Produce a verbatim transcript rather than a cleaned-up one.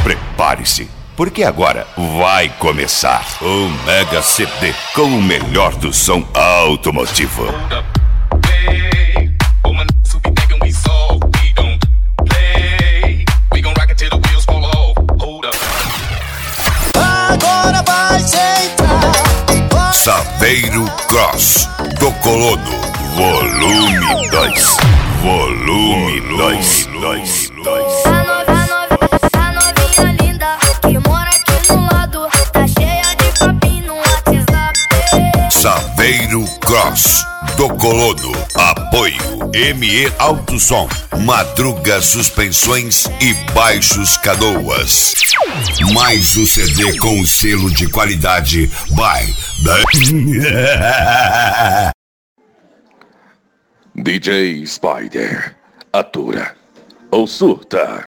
Prepare-se, porque agora vai começar o Mega C D com o melhor do som automotivo. Agora vai sentar. Saveiro Cross do Colono, volume dois. Volume dois. A novinha linda que mora aqui no lado, tá cheia de papinho no WhatsApp. Saveiro Cross do Colono. Apoio M E Autosom, Madruga Suspensões e Baixos Canoas. Mais o C D com o selo de qualidade by D J Spider, atura ou surta.